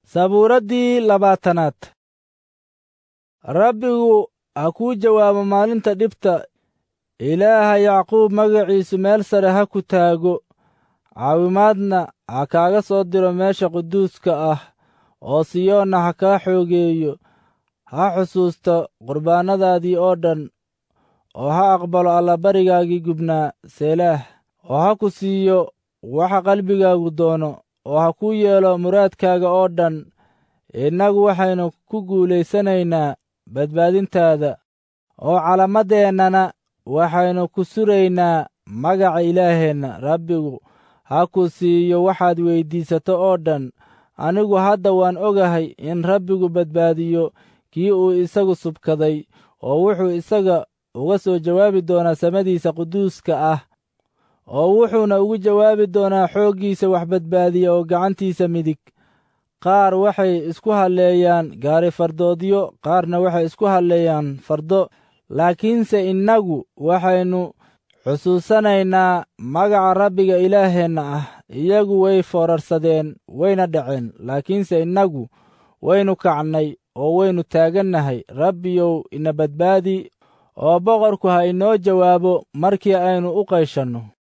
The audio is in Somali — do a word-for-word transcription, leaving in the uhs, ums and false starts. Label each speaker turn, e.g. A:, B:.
A: sabuuraddii labaatanaad. rabbigu ha kuu jawaabo maalinta dhibta, ilaaha yacquub magaciisu meel sare ha ku taago, caawimaadna ha kaaga soo diro meesha quduuska ah, oo siyoonna ha kaa xoogeeyo. ha xusuusto qurbaannadaadii oo dhan, oo ha aqbalo allabarigaagii gubnaa seelaah, oo ha ku siiyo waxa qalbigaagu doono, oo ha kuu yeelo muraadkaaga oo dhan. innagu waxaynu ku guulaysanaynaa badbaadintaada, oo calamadeennana waxaynu ku suraynaa magaca ilaaheenna. rabbigu ha ku siiyo waxaad weyddiisato oo dhan. anigu hadda waan ogahay in rabbigu badbaadiyo kii uu isagu subkaday, oo wuxuu isaga uga soo jawaabi doonaa samadiisa quduuska ah, oo wuxuuna ugu jawaabi doonaa xooggiisa wax badbaadiya oo gacantiisa midig. qaar waxay isku halleeyaan gaari fardoodyo, qaarna waxay isku halleeyaan fardo, laakiinse innagu waxaynu xusuusanaynaa magaca rabbiga ilaaheenna ah. iyagu way foorarsadeen wayna dhaceen, laakiinse innagu waynu kacnay oo waynu taagannahay. rabbiyow ina badbaadi, oo boqorku ha inoo jawaabo markii aynu u qayshanno.